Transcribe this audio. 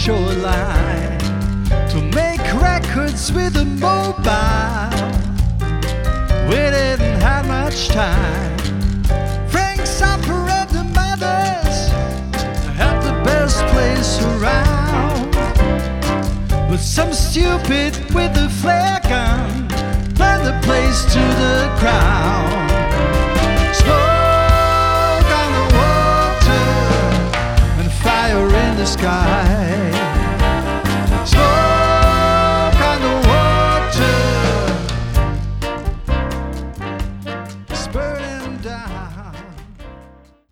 shoreline to make records with a mobile. We didn't have much time. Frank Zappa and the Mothers had the best place around, but some stupid with a flare gun burned the place to the ground. Smoke on the water and fire in the sky.